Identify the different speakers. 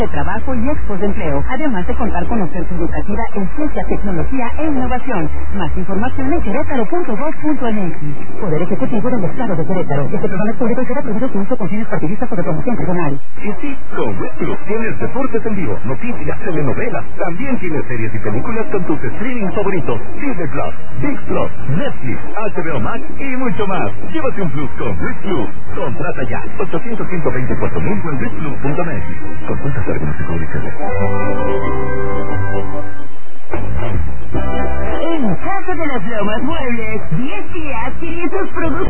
Speaker 1: de trabajo y expos de empleo, además de contar con oferta educativa en ciencia, tecnología e innovación. Más información en querétaro.gov.mx. Poder Ejecutivo del Estado de Querétaro. Este programa es público y será prohibido su uso con fines partidistas o de promoción personal.
Speaker 2: Y sí, con Red Plus tienes deportes en vivo, noticias, telenovelas. También tienes series y películas con tus streaming favoritos. Disney Plus, Big Plus, Netflix, HBO Max y mucho más. Llévate un Plus con Red Plus. Contrata ya. 800-120-4000 en redplus.mx. Consulta términos y condiciones.
Speaker 1: En Casa de las Lomas Muebles, 10 días 500 productos.